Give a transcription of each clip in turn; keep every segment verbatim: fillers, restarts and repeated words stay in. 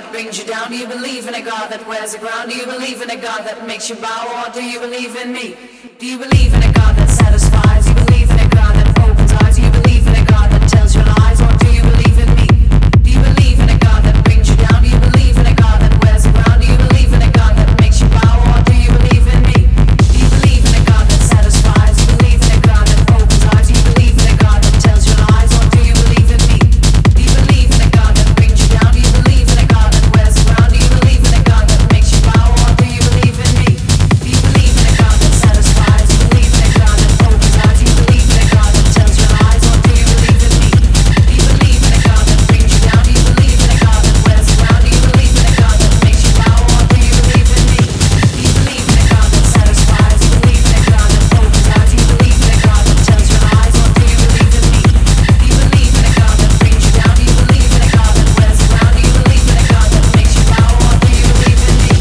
that brings you down? Do you believe in a God that wears the ground? Do you believe in a God that makes you bow? Or do you believe in me? Do you believe in a God that satisfies? Do you believe in a God that opens eyes? Do you believe in a God that tells you lies? Or do you believe in me? Do you believe in a God that brings you down? Do you believe in a God that wears the ground? Do you believe in a God that makes you bow? Or do you believe in me? Do you believe in a God that satisfies? Do you believe in a God that opens eyes? Do you believe in a God that tells you lies? Or do you believe in me? Do you believe in a God that brings you down? Do you believe in a God that wears the ground? Do you believe in a God that makes you bow? Or do you believe in me? Do you believe in a God that satisfies? Do you believe in a God that opens eyes? Do you believe in a God that tells you lies? Or do you believe in me? Do you believe in a God that brings you down? Do you believe in a God that wears the ground? Do you believe in a God that makes you bow? Or do you believe in me? Do you believe in a God that satisfies? Do you believe in a God that opens eyes? Do you believe in a God that tells you lies? Or do you believe in me? Do you believe in a God that brings you down? Do you believe in a God that wears the ground? Do you believe in a God that makes you bow? Or do you believe in me?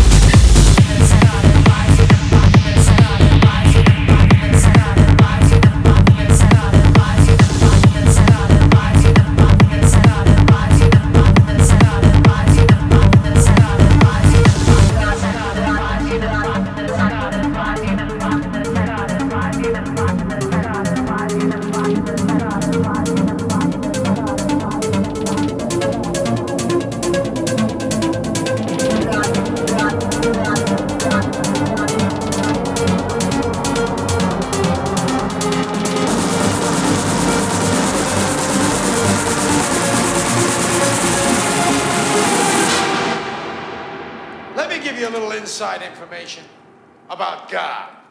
Let me give you a little inside information about God.